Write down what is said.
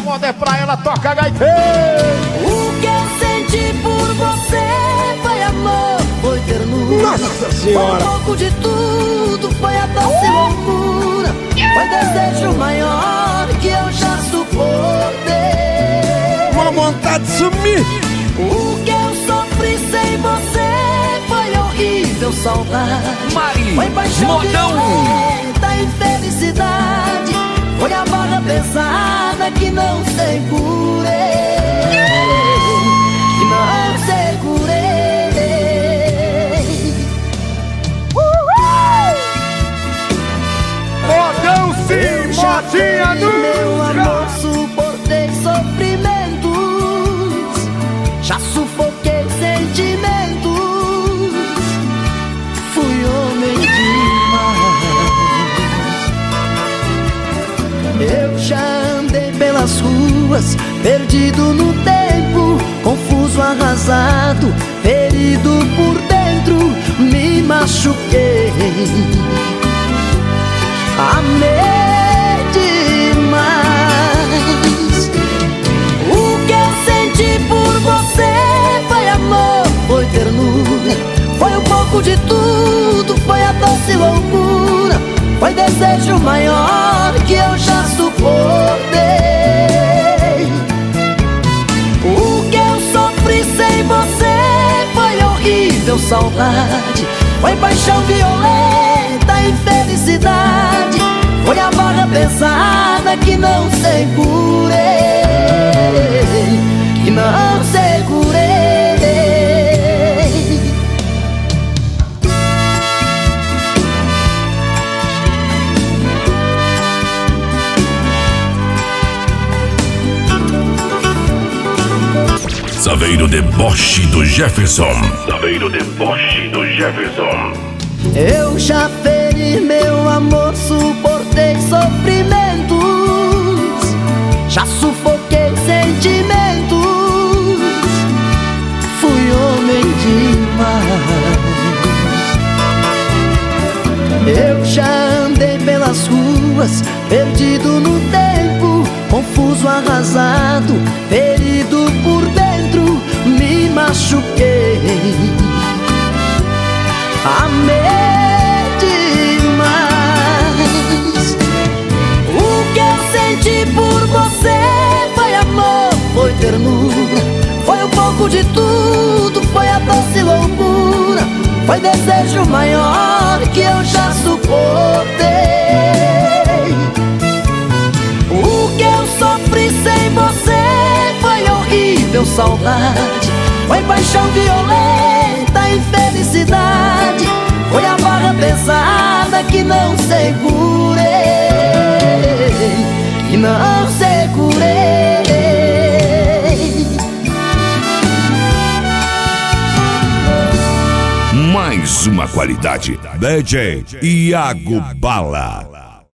moda é pra ela, toca gaiteiro. O que eu senti por você foi amor, foi ternura. Nossa Senhora! Foi um pouco de tudo, foi a doce loucura. Foi desejo maior que eu já suportei. Uma vontade de sumir. O que eu sofri sem você foi horrível, saudade. Mari, foi paixão modão. violenta, infelicidade. Foi a barra pesada que não segurei, que não segurei. Modão sim, modinha Meu amor, nunca. suportei sofrimentos, já sufoquei sentimentos. Fui homem demais. Eu já andei pelas ruas, perdido no tempo, confuso, arrasado, ferido por dentro, me machuquei. Amei demais. O que eu senti por você foi amor, foi ternura. Foi um pouco de tudo, foi a doce loucura. Foi desejo maior que eu já suportei. O que eu sofri sem você foi horrível, saudade. Foi paixão violenta, infelicidade. Foi a barra pesada que não segurei, que não segurei. Saveiro Deboche do Jefferson. Saveiro Deboche do Jefferson. Eu já feri meu amor, suportei sofrimentos, já sufoquei sentimentos. Fui homem demais. Eu já andei pelas ruas, perdido no tempo, confuso, arrasado, ferido por dentro, me machuquei. Amei demais. O que eu senti por você foi amor, foi ternura. Foi um pouco de tudo, foi a doce loucura. Foi desejo maior que eu já suportei. O que eu sofri sem você foi horrível, saudade. Foi paixão violenta, infelicidade. Foi a barra pesada que não segurei, que não segurei. Mais uma qualidade. DJ Iago Bala.